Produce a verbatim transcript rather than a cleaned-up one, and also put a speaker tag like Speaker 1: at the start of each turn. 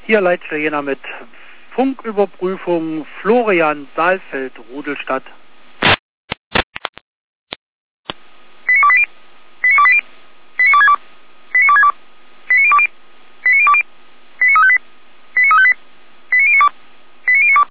Speaker 1: Hier Leitstelle Jena mit Funküberprüfung Florian Saalfeld, Rudelstadt.